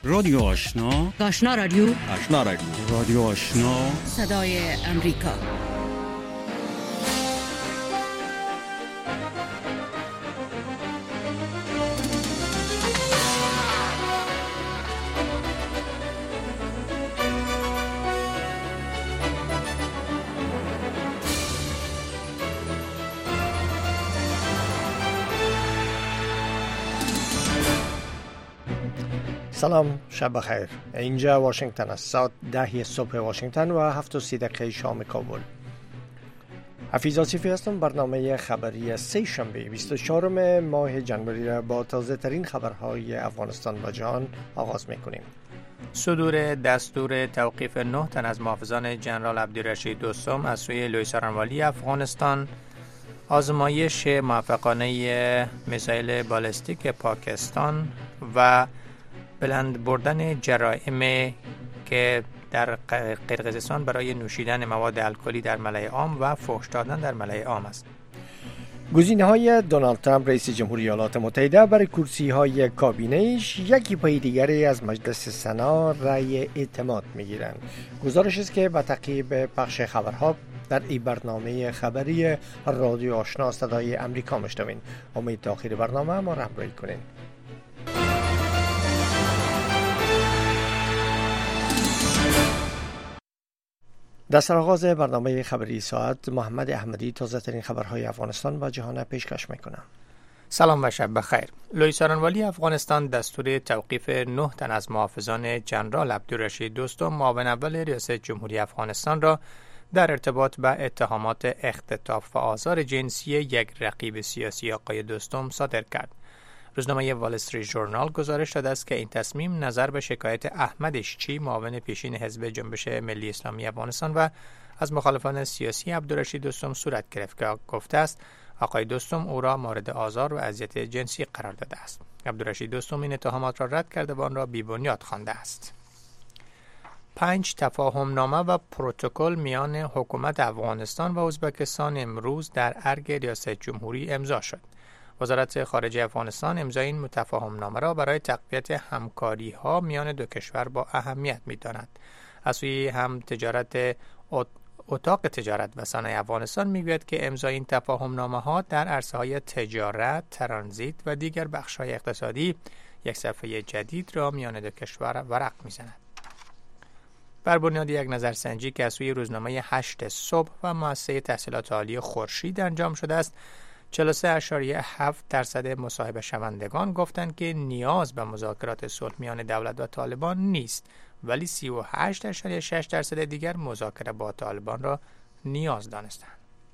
رادیو آشنا، آشنا رادیو، آشنا رادیو، رادیو آشنا، صدای امریکا. سلام، شب بخیر. اینجا واشنگتن است. ساعت 10 صبح واشنگتن و 7:30 شام کابل. حفیظ آصفی هستم. برنامه خبری سه شنبه 24 ماه جنوری را با تازه ترین خبرهای افغانستان و جهان آغاز میکنیم. صدور دستور توقیف 9 تن از محافظان جنرال عبدالرشید دوستم از سوی لوی سارنوالی افغانستان، آزمایش موفقانه میزایل بالستیک پاکستان و بلند بردن جرائم که در قرقیزستان برای نوشیدن مواد الکلی در ملأ عام و فحش دادن در ملأ عام است. گزینه‌های دونالد ترامپ رئیس جمهوری ایالات متحده برای کرسی‌های کابینه‌اش یکی پای دیگری از مجلس سنا رأی اعتماد می‌گیرند. گزارش است که به تعقیب پخش خبرها در این برنامه خبری رادیو آشنا صدای امریکا میشنوین. امید تا آخر برنامه ما را همراهی کنین. در سرآغاز برنامه خبری ساعت، محمد احمدی تازه ترین خبرهای افغانستان و جهان پیشکش میکنم. سلام و شب بخیر. لوی سارنوالی افغانستان دستور توقیف 9 تن از محافظان جنرال عبدالرشید دوستم معاون اول ریاست جمهوری افغانستان را در ارتباط به اتهامات اختطاف و آزار جنسی یک رقیب سیاسی آقای دوستم صادر کرد. روزنامه وال استریت ژورنال گزارش داده است که این تصمیم نظر به شکایت احمد اشچی معاون پیشین حزب جنبش ملی اسلامی افغانستان و از مخالفان سیاسی عبدالرشید دوستم صورت گرفت که گفته است آقای دوستم او را مورد آزار و اذیت جنسی قرار داده است. عبدالرشید دوستم این اتهامات را رد کرده و آن را بی‌بنیاد خوانده است. 5 تفاهم نامه و پروتکل میان حکومت افغانستان و ازبکستان امروز در ارگ ریاست جمهوری امضا شد. وزارت خارجه افغانستان امضای این متفاهم نامه را برای تقویت همکاری ها میان دو کشور با اهمیت می‌داند. از سوی هم اتاق تجارت و صنایع افغانستان میگوید که امضای این تفاهم نامه ها در عرصه‌های تجارت، ترانزیت و دیگر بخش‌های اقتصادی یک صفحه جدید را میان دو کشور ورق می‌زند. بر بنیاد یک نظرسنجی که از سوی روزنامه 8 صبح و مؤسسه تحصیلات عالی خورشید انجام شده است، 43.7% مصاحبه شوندگان گفتند که نیاز به مذاکرات صلح میان دولت و طالبان نیست، ولی 38.6% دیگر مذاکره با طالبان را نیاز دانستند.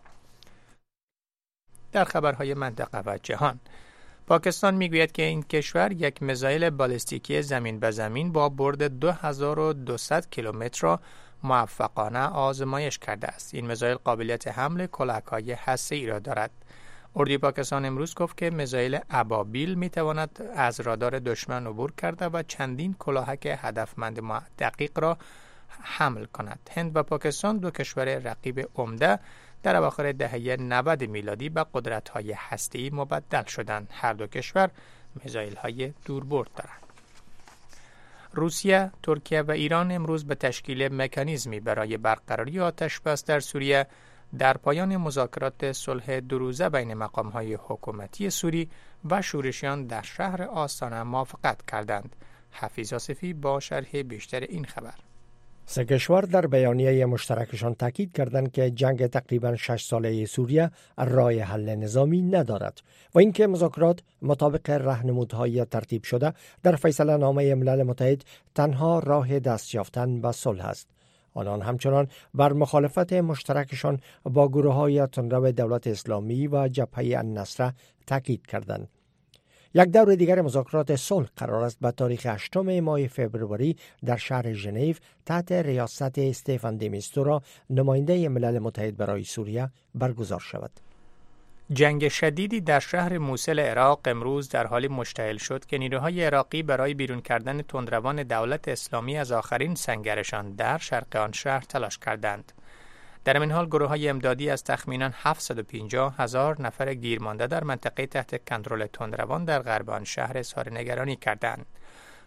در خبرهای منطقه و جهان، پاکستان میگوید که این کشور یک میزایل بالستیکی زمین به زمین با برد 2200 کیلومتر را موفقانه آزمایش کرده است. این میزایل قابلیت حمل کلاهک‌های هسته‌ای را دارد. اردوی پاکستان امروز گفت که میزایل ابابیل میتواند از رادار دشمن عبور کرده و چندین کلاهک هدفمند دقیق را حمل کند. هند و پاکستان دو کشور رقیب عمده در اواخر دهه 90 میلادی به قدرت‌های هسته‌ای مبدل شدند. هر دو کشور میزایل‌های دوربرد دارند. روسیه، ترکیه و ایران امروز به تشکیل مکانیزمی برای برقراری آتش‌بس در سوریه در پایان مذاکرات صلح 2 روزه بین مقام‌های حکومتی سوری و شورشیان در شهر آستانه موافقت کردند. حفیظ آصفی با شرح بیشتر این خبر. سه کشور در بیانیه مشترکشان تاکید کردند که جنگ تقریباً 6 ساله سوریه راه حل نظامی ندارد و اینکه مذاکرات مطابق راهنمودهای ترتیب شده در فیصله نامه ملل متحد تنها راه دست یافتن به صلح است. آنان همچنان بر مخالفت مشترکشان با گروه‌های تندرو دولت اسلامی و جبهه النصره تاکید کردند. یک دور دیگر مذاکرات صلح قرار است به تاریخ 8 ماه فوریه در شهر ژنو تحت ریاست استفان د میستورا نماینده ملل متحد برای سوریه برگزار شود. جنگ شدیدی در شهر موصل عراق امروز در حالی مشتعل شد که نیروهای عراقی برای بیرون کردن تندروان دولت اسلامی از آخرین سنگرشان در شرق آن شهر تلاش کردند. در این حال گروه‌های امدادی از تخمیناً 750,000 نفر گیرمانده در منطقه تحت کنترل تندروان در غرب آن شهر اظهار نگرانی کردند.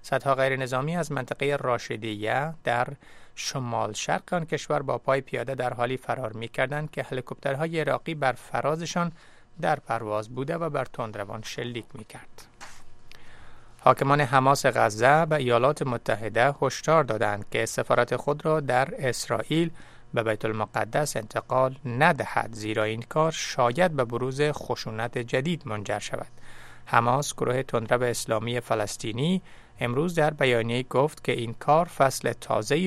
صدها غیر نظامی از منطقه راشدیه در شمال شرق آن کشور با پای پیاده در حالی فرار می‌کردند که هلیکوپترهای عراقی بر فرازشان در پرواز بوده و بر تندروان شلیک می‌کرد. حاکمان حماس غزه و ایالات متحده هشدار دادند که سفارت خود را در اسرائیل به بیت المقدس انتقال ندهد، زیرا این کار شاید به بروز خشونت جدید منجر شود. حماس، گروه تندرو اسلامی فلسطینی، امروز در بیانیه گفت که این کار فصل تازه‌ای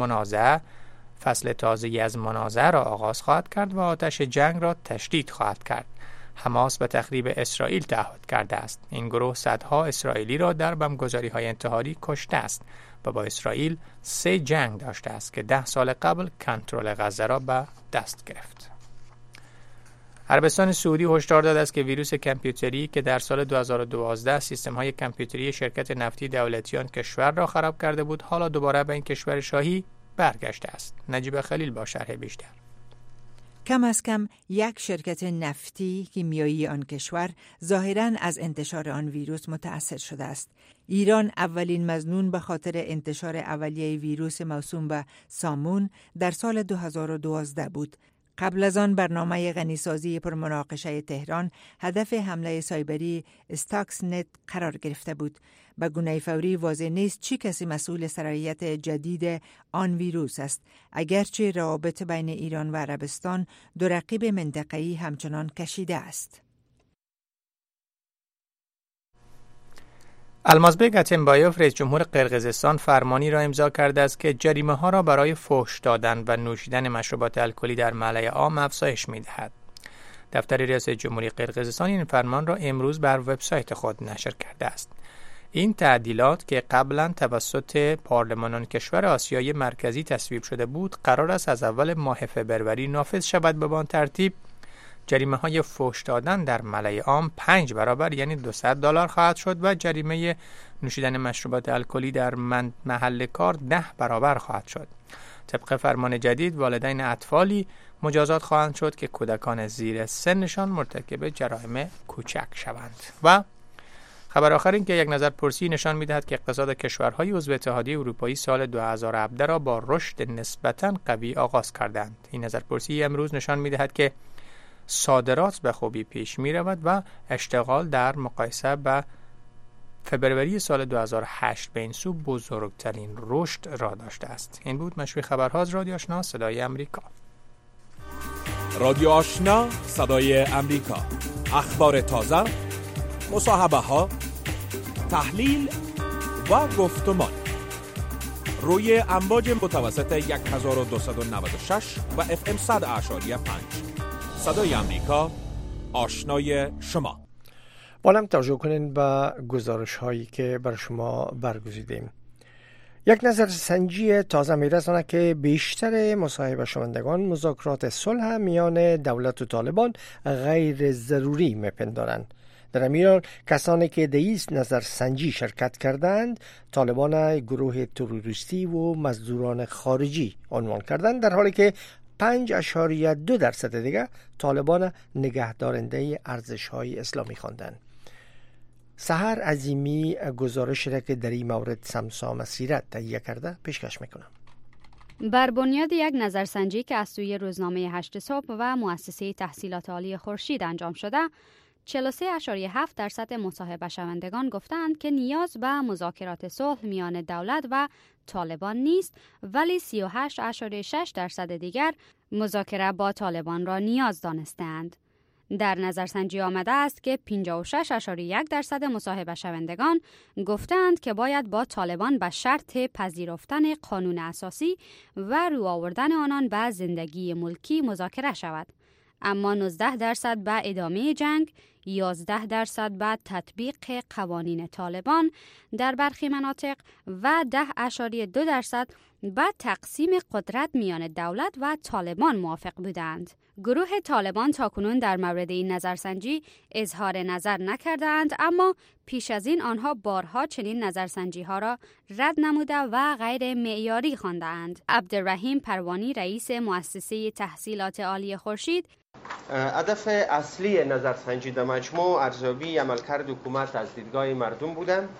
از منازعه را آغاز خواهد کرد و آتش جنگ را تشدید خواهد کرد. حماس به تخریب اسرائیل تعهد کرده است. این گروه صدها اسرائیلی را در بمبگذاری‌های انتحاری کشته است و با اسرائیل 3 جنگ داشته است که 10 سال قبل کنترل غزه را به دست گرفت. عربستان سعودی هشدار داده است که ویروس کامپیوتری که در سال 2012 سیستم‌های کامپیوتری شرکت نفتی دولتی آن کشور را خراب کرده بود، حالا دوباره به این کشور شاهی برگشته است. نجیب خلیل با شرح بیشتر. کم از کم یک شرکت نفتی کیمیایی آن کشور ظاهراً از انتشار آن ویروس متأثر شده است. ایران اولین مظنون به خاطر انتشار اولیه ویروس موسوم به سامون در سال 2012 بود. قبل از آن برنامه غنیسازی پرمناقشه تهران هدف حمله سایبری استاکس نت قرار گرفته بود. به گونه فوری واضح نیست چه کسی مسئول سرایت جدید آن ویروس است، اگرچه روابط بین ایران و عربستان دو رقیب منطقه‌ای همچنان کشیده است. المازبek اتنبایوف رئیس جمهور قرقیزستان فرمانی را امضا کرده است که جریمه‌ها را برای فحش دادن و نوشیدن مشروبات الکلی در ملأ عام افزایش می‌دهد. دفتر ریاست جمهوری قرقیزستان این فرمان را امروز بر وبسایت خود نشر کرده است. این تعدیلات که قبلا توسط پارلمان کشور آسیای مرکزی تصویب شده بود، قرار است از اول ماه فبروری نافذ شود. به آن ترتیب جریمه های فحش دادن در ملأ عام 5 برابر یعنی $200 خواهد شد و جریمه نوشیدن مشروبات الکلی در محل کار 10 برابر خواهد شد. طبق فرمان جدید والدین اطفالی مجازات خواهند شد که کودکان زیر سنشان مرتکب جرایم کوچک شوند. و خبر آخر این که یک نظرپرسی نشان می‌دهد که اقتصاد کشورهای عضو اتحادیه اروپایی سال 2017 را با رشد نسبتاً قوی آغاز کردند. این نظرپرسی امروز نشان می‌دهد که صادرات به خوبی پیش می‌رود و اشتغال در مقایسه با فبروری سال 2008 به این سو بزرگترین رشد را داشته است. این بود مشروع خبرها از رادیو آشنا صدای امریکا. رادیو آشنا صدای امریکا، اخبار تازه، مصاحبه‌ها، تحلیل و گفتمان روی امواج متوسط 1296 و FM 100.5 صدای امریکا، آشنای شما. بالام توجه کنین به گزارش هایی که بر شما برگزیدیم. یک نظرسنجی تازه میرسانه که بیشتر مصاحبه شوندگان مذاکرات صلح میان دولت و طالبان غیر ضروری میپندارند. در این کسانی که در این نظرسنجی شرکت کردند طالبان گروه تروریستی و مزدوران خارجی عنوان کردند، در حالی که 5.2% دیگر طالبان نگهدارنده ارزش‌های اسلامی خواندند. سحر عظیمی گزارش را که در این مورد سمسا مسیرت تهیه کرده پیشکش میکنم. بر بنیاد یک نظرسنجی که از سوی روزنامه 8 صبح و مؤسسه تحصیلات عالی خورشید انجام شده، 43.7% مصاحبه شوندگان گفتند که نیاز به مذاکرات صلح میان دولت و طالبان نیست، ولی 38.6% دیگر مذاکره با طالبان را نیاز دانستند. در نظرسنجی آمده است که 56.1% مصاحبه شوندگان گفتند که باید با طالبان به شرط پذیرفتن قانون اساسی و رو آوردن آنان به زندگی ملکی مذاکره شود. اما 19% به ادامه جنگ، 11% به تطبیق قوانین طالبان در برخی مناطق و 10.2% به تقسیم قدرت میان دولت و طالبان موافق بودند. گروه طالبان تاکنون در مورد این نظرسنجی اظهار نظر نکردند، اما پیش از این آنها بارها چنین نظرسنجی ها را رد نموده و غیر معیاری خواندند. عبدالرحیم پروانی رئیس مؤسسه تحصیلات عالی خورشید: هدف اصلی نظرسنجی در مجموع ارزیابی عملکرد حکومت از دیدگاه مردم بوده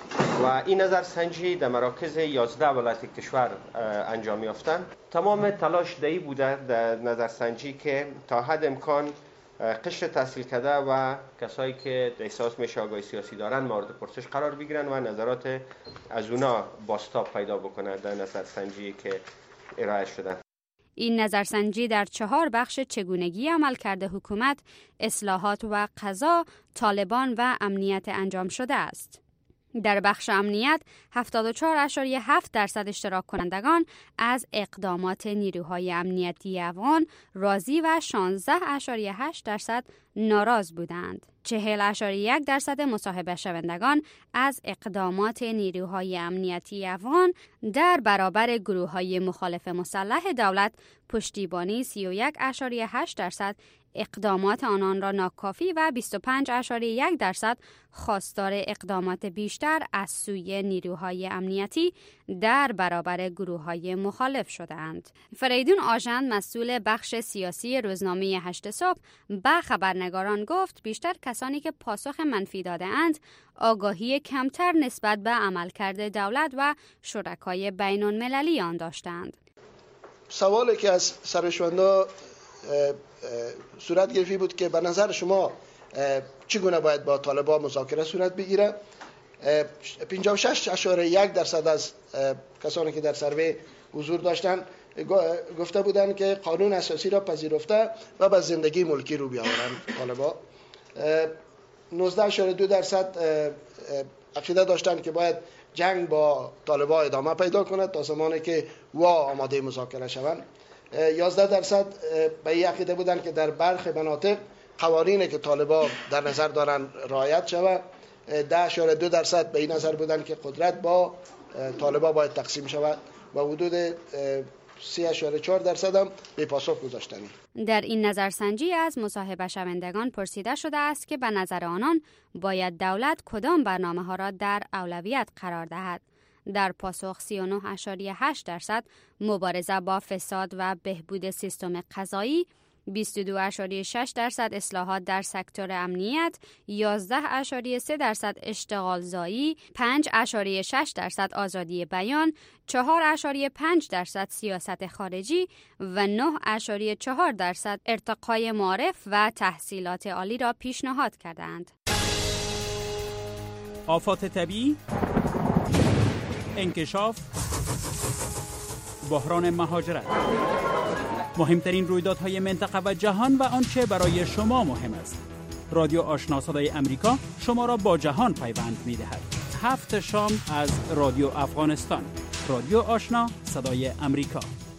و این نظرسنجی در مراکز 11 ولایت کشور انجام یافتند. تمام تلاش دایی بوده در نظرسنجی که تا حد امکان قشر تحصیل کرده و کسایی که احساس میشه آگاهی سیاسی دارن مورد پرسش قرار بگیرن و نظرات از اونا بازتاب پیدا بکنه در نظرسنجی که ارائه شده. این نظرسنجی در 4 بخش چگونگی عملکرد حکومت، اصلاحات و قضا، طالبان و امنیت انجام شده است. در بخش امنیت 74.7% اشتراک کنندگان از اقدامات نیروهای امنیتی افغان راضی و 16.8% ناراض بودند. 40.1% مصاحبه شوندگان از اقدامات نیروهای امنیتی افغان در برابر گروه‌های مخالف مسلح دولت پشتیبانی 31.8% اقدامات آنان را ناکافی و 25.1% خواستار اقدامات بیشتر از سوی نیروهای امنیتی در برابر گروه‌های مخالف شدند. فریدون آژند مسئول بخش سیاسی روزنامه 8 صبح به خبرنگاران گفت بیشتر کسانی که پاسخ منفی داده‌اند آگاهی کمتر نسبت به عملکرد دولت و شرکای بین‌المللی آن داشتند. سوالی که از سرشوندا صورت گرفتی بود که به نظر شما چگونه باید با طالبان مذاکره صورت بگیره؟ 56.1% از کسانی که در سروی حضور داشتن گفته بودند که قانون اساسی را پذیرفته و به زندگی ملکی رو بیاورند طالبان. 19.2% عقیده داشتند که باید جنگ با طالبان ادامه پیدا کند تا زمانی که آماده مذاکره شوند. 11% به این عقیده بودند که در برخی مناطق قوانینی که طالبان در نظر دارند رعایت شود. 10.2% به این نظر بودند که قدرت با طالبان باید تقسیم شود و حدود 3.4% هم به پاسخ گذاشتند. در این نظرسنجی از مصاحبه شوندگان پرسیده شده است که به نظر آنان باید دولت کدام برنامه‌ها را در اولویت قرار دهد. در پاسخ 39.8% مبارزه با فساد و بهبود سیستم قضایی، 22.6% اصلاحات در سکتور امنیت، 11.3% اشتغال زایی، 5.6% آزادی بیان، 4.5% سیاست خارجی و 9.4% ارتقای معارف و تحصیلات عالی را پیشنهاد کردند. آفات طبیعی، انکشاف، بحران مهاجرت، مهمترین رویدادهای منطقه و جهان و آنچه برای شما مهم است. رادیو آشنا صدای امریکا شما را با جهان پیوند می‌دهد. 7 شام از رادیو افغانستان. رادیو آشنا صدای امریکا.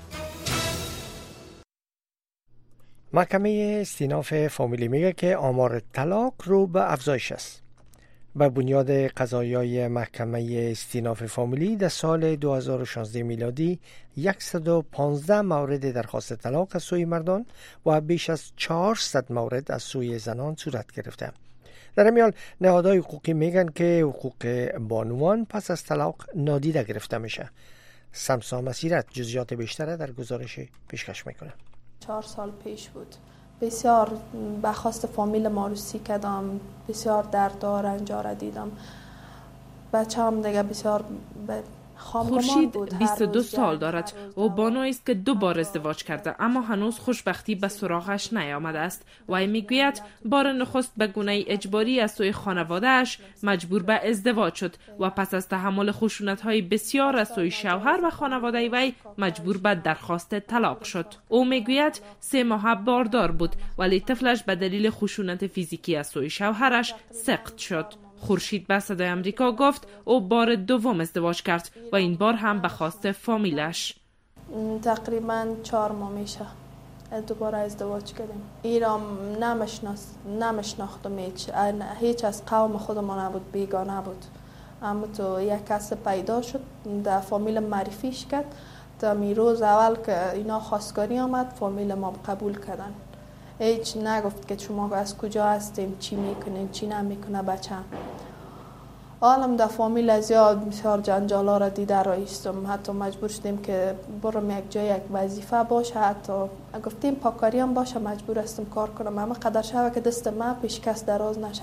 محکمه استیناف فامیلی میگه که آمار طلاق رو به افزایش است. به بنیاد قضایای محکمه استیناف فامیلی در سال 2016 میلادی 115 مورد درخواست طلاق از سوی مردان و بیش از 400 مورد از سوی زنان صورت گرفته. در این حال نهادهای حقوقی میگن که حقوق بانوان پس از طلاق نادیده گرفته میشه. سمسا مسیرت جزئیات بیشتر در گزارش پیشکش میکنه. 4 سال پیش بود. بسیار به خواست فامیل ماروسی کردم، بسیار دردها رنجا را دیدم. بچه هم دیگه بسیار خورشید 22 سال دارد و بانویی است که 2 بار ازدواج کرده اما هنوز خوشبختی به سراغش نیامده است. وی میگوید بار نخست به گونه اجباری از سوی خانواده‌اش مجبور به ازدواج شد و پس از تحمل خشونت‌های بسیار از سوی شوهر و خانواده وی مجبور به درخواست طلاق شد. او میگوید 3 ماه باردار بود ولی طفلش به دلیل خشونت فیزیکی از سوی شوهرش سقط شد. خورشید به صدای امریکا گفت او بار دوم ازدواج کرد و این بار هم به خواست فامیلش. تقریبا 4 ماه میشه دوباره ازدواج کردیم. ایران نمیشناختم هیچ از قوم خودمان نبود، بیگانه بود. اما تو یک کس پیدا شد در فامیل معرفیش کرد. تا روز اول که اینا خواستگاری آمد فامیل ما قبول کردن. هیچ نگفت که شما از کجا هستیم، چی میکنین، چی نمیکنه بچه. حالم در فامیل از یاد بسیار جنجالا را دیده رایستم. حتی مجبور شدیم که برم یک جای یک وظیفه باشه، حتی گفتیم پاکاری هم باشه مجبور هستم کار کنم. اما قدر شوه که دست من پیش کس دراز نشه.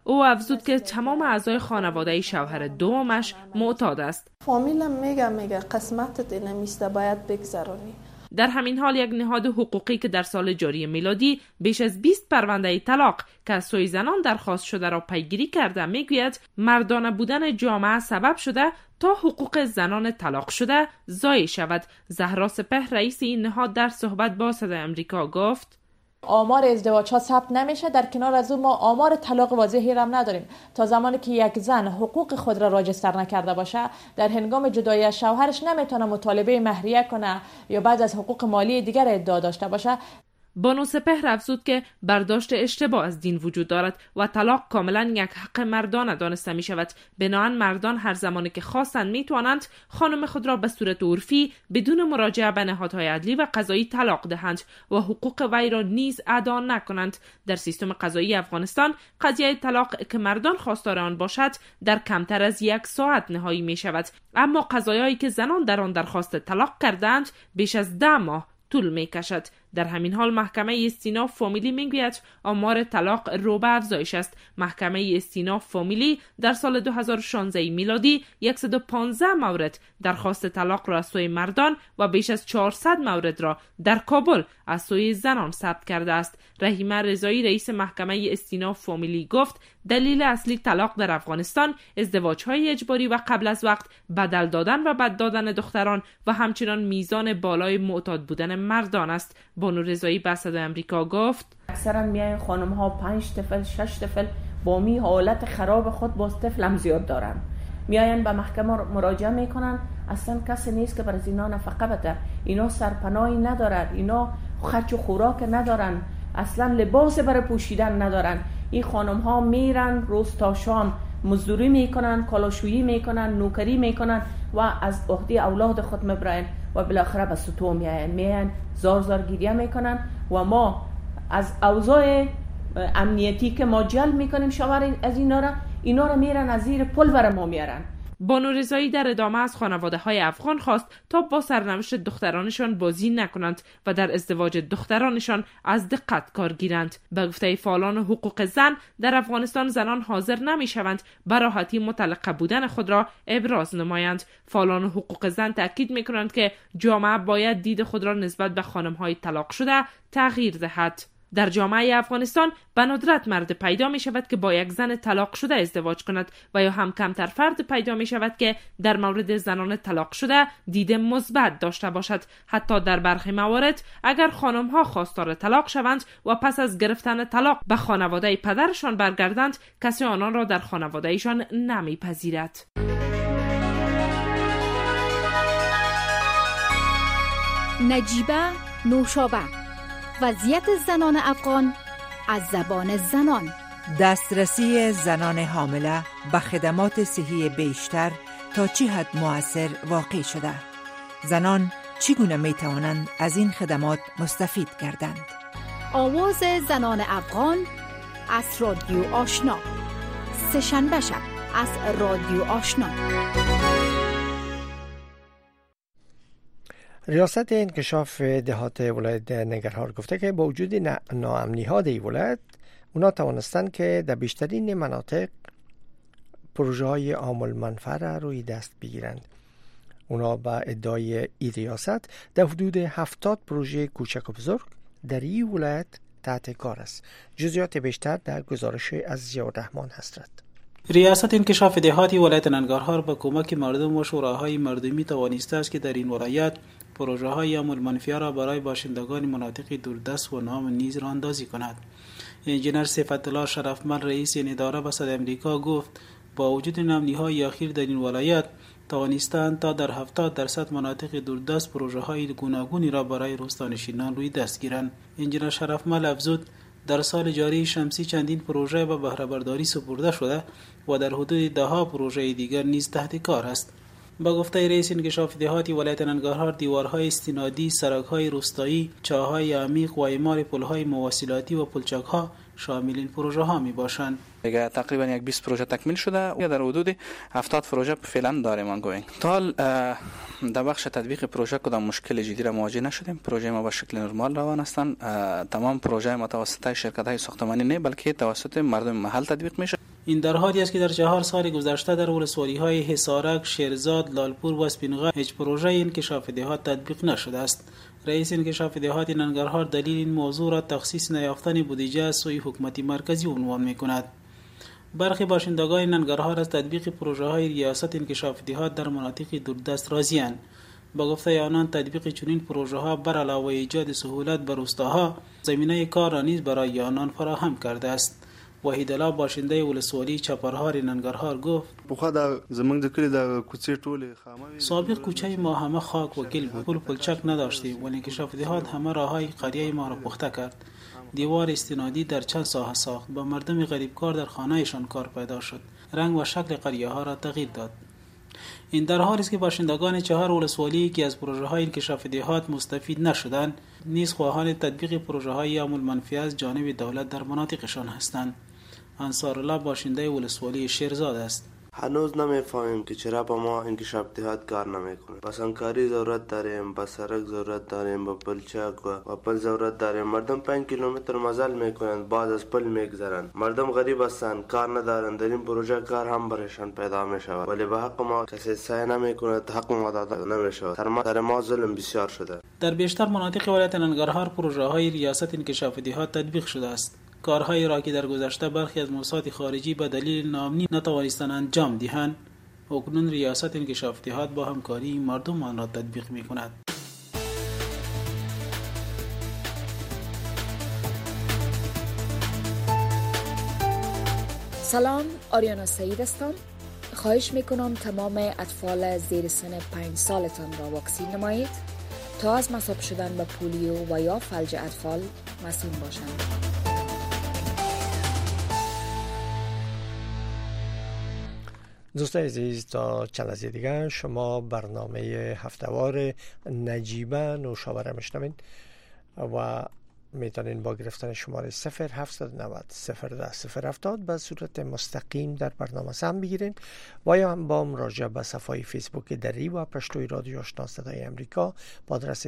او افزود که تمام اعضای خانواده شوهر دومش معتاد است. فامیلم میگه قسمتت اینمیسته باید بگذرانی. در همین حال یک نهاد حقوقی که در سال جاری میلادی بیش از 20 پرونده طلاق که از سوی زنان درخواست شده را پیگیری کرده میگوید مردانه بودن جامعه سبب شده تا حقوق زنان طلاق شده ضایع شود. زهرا سپهر رئیس این نهاد در صحبت با صدای آمریکا گفت آمار ازدواج ها ثبت نمیشه، در کنار از اون ما آمار طلاق واضحی هم نداریم. تا زمانی که یک زن حقوق خود را راجستر نکرده باشه در هنگام جدایی از شوهرش نمیتونه مطالبه مهریه کنه یا بعد از حقوق مالی دیگر ادعا داشته باشه. بانو سپهر افزود که برداشت اشتباه از دین وجود دارد و طلاق کاملا یک حق مردانه دانسته می شود. بنابراین مردان هر زمانی که خواستند می توانند خانم خود را به صورت عرفی بدون مراجعه به نهادهای عدلی و قضایی طلاق دهند و حقوق وی را نیز ادا نکنند. در سیستم قضایی افغانستان قضیه طلاق که مردان خواستار آن باشد در کمتر از 1 ساعت نهایی می شود، اما قضایایی که زنان در آن درخواست طلاق کردند بیش از 10 ماه طول می کشد. در همین حال محکمه استیناف فامیلی میگوید آمار طلاق رو به افزایش است. محکمه استیناف فامیلی در سال 2016 میلادی 115 مورد درخواست طلاق را از سوی مردان و بیش از 400 مورد را در کابل از سوی زنان ثبت کرده است. رحیمه رضایی رئیس محکمه استیناف فامیلی گفت دلیل اصلی طلاق در افغانستان ازدواج‌های اجباری و قبل از وقت، بدل دادن و بد دادن دختران و همچنان میزان بالای معتاد بودن مردان است. بانو رضایی به صدای آمریکا گفت اکثرا میاین خانم ها 5 طفل 6 طفل با می حالت خراب خود با طفل هم زیاد دارن، میاین به محکمه مراجعه میکنن، اصلا کسی نیست که برای اینا نفقه بده، اینا سرپناهی ندارن، اینا خرج و خوراک ندارن، اصلا لباس برای پوشیدن ندارن. این خانم ها میرن روز تا شام مزدوری میکنن، کالاشویی میکنن، نوکری میکنن و از عهده اولاد خود میبرن و بالاخره به سطوح میاین زار گریه میکنن و ما از اوضاع امنیتی که ما جلب میکنیم شوهر از اینا را میرن از زیر پل بر ما میارن. بانو رضایی در ادامه از خانواده های افغان خواست تا با سرنوشت دخترانشان بازی نکنند و در ازدواج دخترانشان از دقت کار گیرند. به گفته فعالان حقوق زن در افغانستان زنان حاضر نمی شوند به راحتی مطلقه بودن خود را ابراز نمایند. فعالان حقوق زن تاکید می کنند که جامعه باید دید خود را نسبت به خانم های طلاق شده تغییر دهد. در جامعه افغانستان به ندرت مرد پیدا می شود که با یک زن طلاق شده ازدواج کند و یا هم کمتر فرد پیدا می شود که در مورد زنان طلاق شده دید مثبت داشته باشد. حتی در برخی موارد اگر خانم ها خواستار طلاق شوند و پس از گرفتن طلاق به خانواده پدرشان برگردند، کسی آنان را در خانواده ایشان نمی پذیرد. نجیبه نوشابه، وضعیت زنان افغان از زبان زنان. دسترسی زنان حامله به خدمات صحی بیشتر تا چه حد مؤثر واقع شده؟ زنان چگونه می توانند از این خدمات مستفید گردند؟ آواز زنان افغان از رادیو آشنا، سه‌شنبه شب از رادیو آشنا. ریاست انکشاف دهات ولایت ننگرهار گفته که با وجود ناامنی ها در ولایت اونا توانستند که در بیشترین مناطق پروژه های عامل منفعه را روی دست بگیرند. اونا با ادعای این ریاست در حدود 70 پروژه کوچک و بزرگ در این ولایت تحت کار است. جزئیات بیشتر در گزارش از ضیاءالرحمن حضرت. ریاست انکشاف دهاتی ولایت ننگرهار با کمک مردم و شوراهای مردمی توانسته است که در این ولایت پروژه های عامل منفعه را برای باشندگان مناطق دوردست و نام نیز راهاندازی کند. انجینر صفت الله شرفمند رئیس این اداره به صدای آمریکا گفت با وجود ناامنی‌های اخیر در این ولایت توانستند تا در 70% مناطق دوردست پروژه های گوناگونی را برای روستانشینان روی دست گیرند. انجینر شرفمند افزود در سال جاری شمسی چندین پروژه به بهره برداری سپرده شده و در حدود 10 پروژه دیگر نیز تحت کار است. با گفته رئیس انکشاف دهاتی ولایت ننگرهار، دیوارهای استنادی، سرک‌های روستایی، چاه‌های عمیق و اعمار پل‌های مواصلاتی و پلچک‌ها شامل این پروژه ها می باشند. دیگه تقریبا یک 20 پروژه تکمیل شده و در حدود 70 پروژه فعلا داریم انگوین. تا در بخش تطبیق پروژه کدام مشکل جدی را مواجه نشدیم. پروژه ما به شکل نرمال روان هستند. تمام پروژه ما توسط شرکت‌های ساختمانی نه بلکه توسط مردم محل تطبیق میشه. این در حالی است که در 4 سال گذشته در ولسوالی‌های حصارک، شیرزاد، لالپور و اسپینغا هیچ پروژه انکشاف دهات تطبیق نشده است. رئیس انکشاف دهات ننگرهار دلیل این موضوع را تخصیص نیافتن بودجه از سوی حکومت مرکزی عنوان می‌کند. برخی باشندگان ننگرهار از تطبیق پروژه‌های ریاست انکشاف دهات در مناطق دوردست راضی‌اند. با گفته آنان تطبیق چنین پروژه‌ها بر علاوه ایجاد سهولت بر روستاها، زمینه کار را نیز برای آنان فراهم کرده است. وحید الله باشنده ولسوالی چپرهار ننگرهار گفت: سابق کوچه ما همه خاک و گل بود، پل پلچک نداشتیم ولی انکشاف دهات همه راههای قریه ما را پخته کرد. دیوار استنادی در چند ساحه ساخت، با مردم غریبکار در خانه‌شان کار پیدا شد، رنگ و شکل قریه ها را تغییر داد. این در حالی است که باشندگان 4 ولسوالی که از پروژه‌های انکشاف دهات مستفید نشدند نیز خواهان تطبیق پروژه‌های عمل منفی از جانب دولت در مناطقشان هستند. انصارالله باشنده ولسوالی شیرزاد است. هنوز نمیفهمیم که چرا با ما انکشاف دهات کار نمیکنه. با سنگکاری ضرورت داریم، با سرک ضرورت داریم، با پلچک و پل ضرورت داریم. مردم 5 کیلومتر مزل میکنند، بعد از پل میگذرند. مردم غریب هستند، کار ندارند. در این پروژه کار هم برشان پیدا میشود، ولی به حق ما کسی سعی نمیکنه، حق ما داده نمیشود. در ما ظلم بسیار شده. در بیشتر مناطق ولایت ننگرهار پروژه‌های ریاست انکشاف دهات تطبیق شده است. کارهایی را که در گذشته برخی از موسسات خارجی به دلیل ناامنی نتوانستند انجام دهند، اکنون ریاست انکشاف دهات با همکاری مردم آن را تطبیق می‌کند. سلام، آریانا سعید هستم. خواهش میکنم تمام اطفال زیر سن 5 سالتان را واکسین نمایید تا از مصاب شدن به پولیو و یا فلج اطفال مسئول باشند. دوستان عزیز، تا چند لحظه دیگر شما برنامه هفتهوار نجیبه نوشابه میشنوین و میتونین با گرفتن شماره 0790 010 070 به صورت مستقیم در برنامه سهم بگیرین و یا هم با مراجعه به صفحه فیسبوک دری و پشتوی رادیو آشنا صدای امریکا با آدرس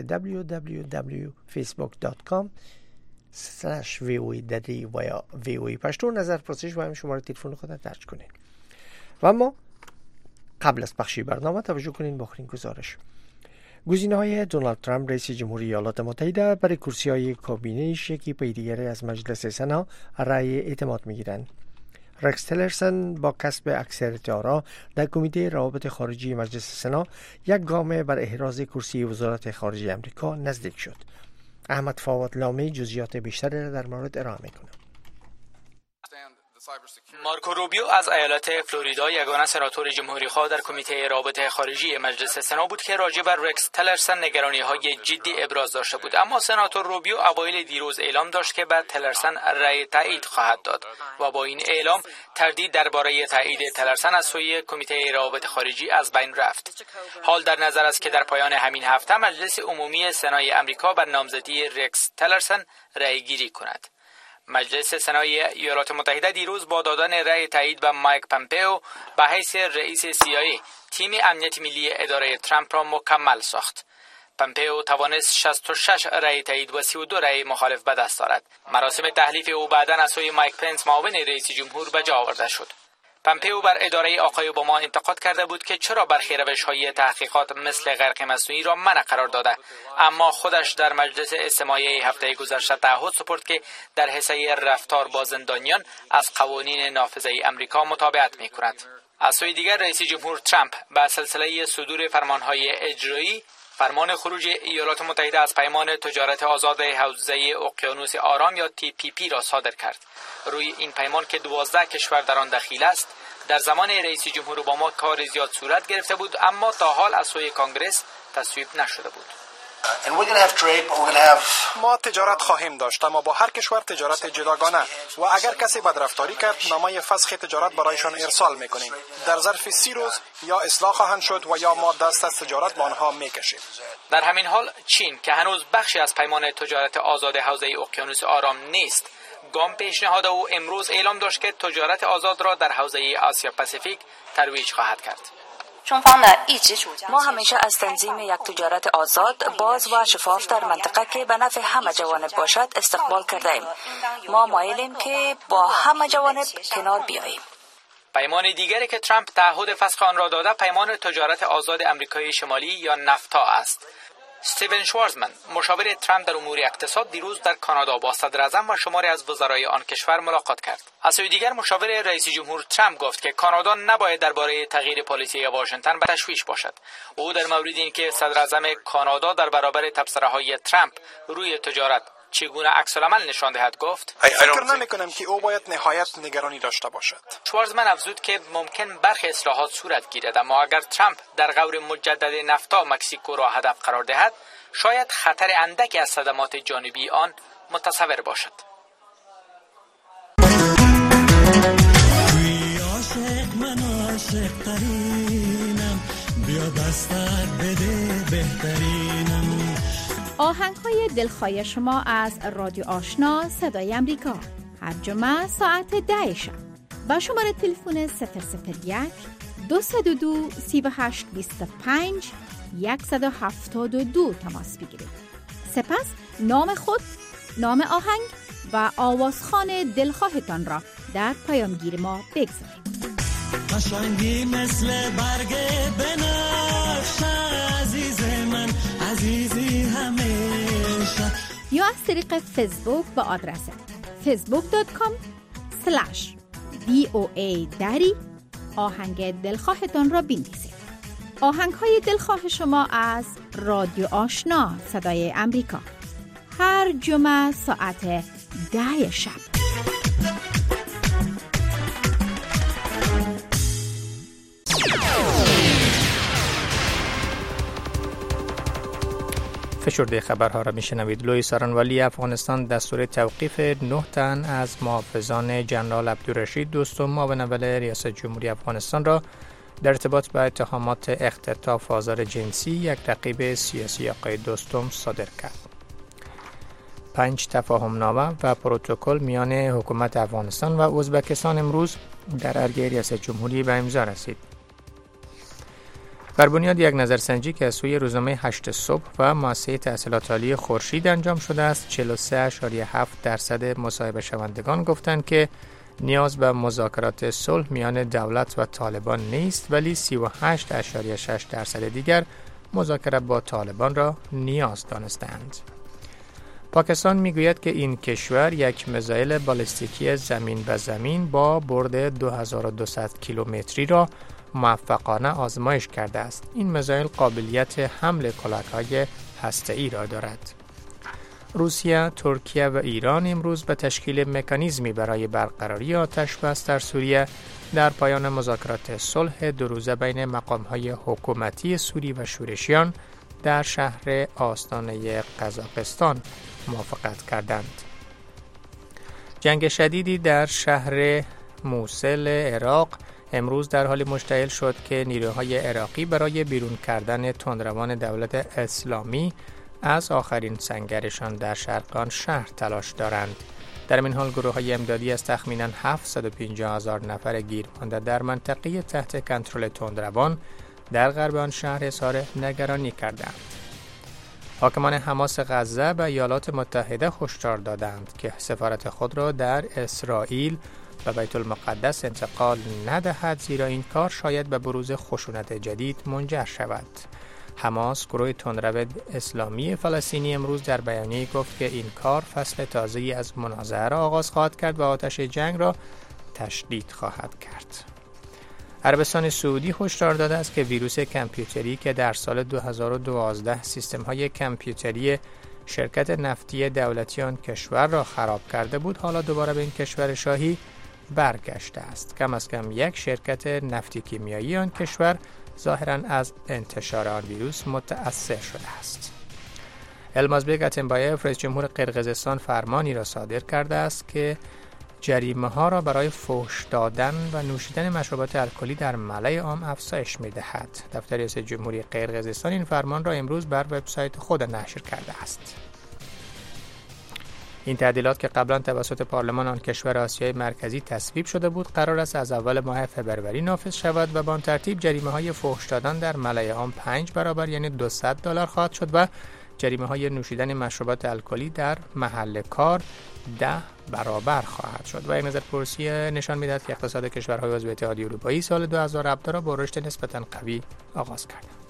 www.facebook.com/voa دری و یا voa پشتو نظر پرسش و هم شماره تلفن خود درج کنین. و اما قبل از پخش برنامه توجه کنین به آخرین گزارش. گزینه‌های دونالد ترامپ رئیس جمهوری ایالات متحده برای کرسی‌های کابینه‌اش یکی پی دیگری از مجلس سنا رأی اعتماد می‌گیرند. رکس تیلرسن با کسب اکثریت آرا در کمیته روابط خارجی مجلس سنا یک گام بر احراز کرسی وزارت خارجه آمریکا نزدیک شد. احمد فواد لامی جزئیات بیشتری را در مورد ارائه می‌کند. مارکو روبیو از ایالت فلوریدا یگانه سناتور جمهوری‌خواه در کمیته رابطه خارجی مجلس سنا بود که راجع بر رکس تیلرسن نگرانی‌های جدی ابراز داشته بود، اما سناتور روبیو اوایل دیروز اعلام داشت که به تیلرسن رأی تایید خواهد داد و با این اعلام تردید درباره تایید تیلرسن از سوی کمیته رابطه خارجی از بین رفت. حال در نظر است که در پایان همین هفته مجلس عمومی سنای آمریکا بر نامزدی رکس تیلرسن رأی گیری کند. مجلس سنای ایالات متحده دیروز با دادن رأی تایید به مایک پامپئو به حیث رئیس CIA تیم امنیت ملی اداره ترامپ را مکمل ساخت. پامپئو توانست 66 رأی تایید و 32 رأی مخالف به دست آورد. مراسم تحلیف او بعداً از سوی مایک پنس معاون رئیس جمهور به جا آورده شد. پامپئو بر اداره آقای اوباما انتقاد کرده بود که چرا برخی روش‌های تحقیقات مثل غرق مصنوعی را منع قرار داده، اما خودش در مجلس استماعی هفته گذشته تعهد سپرد که در حصه رفتار با زندانیان از قوانین نافذه آمریکا مطابقت می‌کند. از سوی دیگر رئیس جمهور ترامپ به سلسله صدور فرمان‌های اجرایی فرمان خروج ایالات متحده از پیمان تجارت آزاد حوزه اقیانوس آرام یا TPP را صادر کرد. روی این پیمان که 12 کشور در آن دخیل است، در زمان رئیس جمهور اوباما کار زیاد صورت گرفته بود، اما تا حال از سوی کانگرس تصویب نشده بود. ما تجارت خواهیم داشت، اما با هر کشور تجارت جداگانه و اگر کسی بدرفتاری کرد نامه فسخ تجارت برایشان ارسال میکنیم. در ظرف 30 روز یا اصلاح خواهند شد و یا ما دست از تجارت با آنها میکشیم. در همین حال چین که هنوز بخشی از پیمان تجارت آزاد حوزه اقیانوس آرام نیست، گام پیشنهاد او امروز اعلام داشت که تجارت آزاد را در حوزه آسیا پاسیفیک ترویج خواهد کرد. ما همیشه از تنظیم یک تجارت آزاد، باز و شفاف در منطقه که به نفع همه جوانب باشد استقبال کرده ایم. ما مایلیم که با همه جوانب کنار بیاییم. پیمان دیگری که ترامپ تعهد فسخ آن را داده پیمان تجارت آزاد آمریکای شمالی یا نفتا است. استیون شوارزمن مشاور ترامپ در امور اقتصاد دیروز در کانادا با صدر اعظم و شماری از وزرای آن کشور ملاقات کرد. از سوی دیگر مشاور رئیس جمهور ترامپ گفت که کانادا نباید درباره تغییر پالیسی واشنگتن به تشویش باشد. او در مورد اینکه صدر اعظم کانادا در برابر تبصره‌های ترامپ روی تجارت چگونه عکس‌العمل نشان دهد گفت: فکر نمی‌کنم که او باید نهایت نگرانی داشته باشد. شوارزمن افزود که ممکن برخی اصلاحات صورت گیرد، اما اگر ترامپ در غور مجدد نفتا مکزیکو را هدف قرار دهد شاید خطر اندکی از صدمات جانبی آن متصور باشد. آهنگ‌های دلخواه شما از رادیو آشنا صدای امریکا هر جمعه ساعت 10 شب با شماره تلفن 001 202 3825 172 تماس بگیرید. سپس نام خود، نام آهنگ و آوازخوان دلخواهتان را در پیامگیر ما بگذارید. قشنگی مثل برگ بنفش عزیز من عزیزی همیشه، یا از طریق فیسبوک با آدرس facebook.com/VOA دری آهنگ دلخواهتان را بنویسید. آهنگ های دلخواه شما از رادیو آشنا صدای امریکا هر جمعه ساعت 10 شب. فشرده خبرها را میشنوید. لوی سارنوالی افغانستان دستور توقیف 9 تن از محافظان جنرال عبدالرشید دوستم معاون اول ریاست جمهوری افغانستان را در ارتباط با اتهامات اختطاف آزار جنسی یک رقیب سیاسی آقای دوستم صادر کرد. 5 تفاهمنامه و پروتکل میان حکومت افغانستان و ازبکستان امروز در ارگه ریاست جمهوری به امضا رسید. بر بنیاد یک نظرسنجی که از سوی روزنامه 8 صبح و مؤسسه تحصیلات عالی خورشید انجام شده است، 43.7% مصاحبه شوندگان گفتند که نیاز به مذاکرات صلح میان دولت و طالبان نیست، ولی 38.6% دیگر مذاکره با طالبان را نیاز دانستند. پاکستان میگوید که این کشور یک میزایل بالستیکی زمین به زمین با برد 2200 کیلومتری را موفقانه آزمایش کرده است. این میزایل قابلیت حمل کلاهک‌های هسته‌ای را دارد. روسیه، ترکیه و ایران امروز به تشکیل مکانیزمی برای برقراری آتش بس در سوریه در پایان مذاکرات صلح 2 روزه بین مقام‌های حکومتی سوری و شورشیان در شهر آستانه قزاقستان موافقت کردند. جنگ شدیدی در شهر موصل عراق امروز در حال مشتعل شد که نیروهای عراقی برای بیرون کردن تندروان دولت اسلامی از آخرین سنگرشان در شرق آن شهر تلاش دارند. در این حال گروه‌های امدادی از تخمیناً 750,000 نفر گیر مانده در منطقه تحت کنترل تندروان در غرب آن شهر اظهار نگرانی کردند. حاکمان حماس غزه به ایالات متحده هشدار دادند که سفارت خود را در اسرائیل و بیت المقدس انتقال ندهد، زیرا این کار شاید به بروز خشونت جدید منجر شود. حماس، گروه تندرو اسلامی فلسطینی، امروز در بیانیه گفت که این کار فصل تازه‌ای از منازعه را آغاز خواهد کرد و آتش جنگ را تشدید خواهد کرد. عربستان سعودی هشدار داده است که ویروس کامپیوتری که در سال 2012 سیستم‌های کامپیوتری شرکت نفتی دولتی آن کشور را خراب کرده بود، حالا دوباره به این کشور شاهی برگشته است. کم از کم یک شرکت نفتی کیمیایی آن کشور ظاهراً از انتشار آن ویروس متأثر شده است. المازبک اتنبایف رئیس جمهور قرقیزستان فرمانی را صادر کرده است که جریمه ها را برای فحش دادن و نوشیدن مشروبات الکلی در ملأ عام افزایش می‌دهد. دفتر رئیس جمهوری قرقیزستان این فرمان را امروز بر وبسایت خود نشر کرده است. این تعدیلات که قبلا توسط پارلمان آن کشور آسیای مرکزی تصویب شده بود، قرار است از اول ماه فوریه نافذ شود و با آن ترتیب جریمه های فحش دادن در ملأ عام 5 برابر یعنی $200 خواهد شد و جریمه‌های نوشیدن مشروبات الکلی در محل کار 10 برابر خواهد شد و این نظرپرسی نشان می‌دهد که اقتصاد کشورهای عضو اتحادیه اروپایی سال 2017 را با رشد نسبتاً قوی آغاز کرده.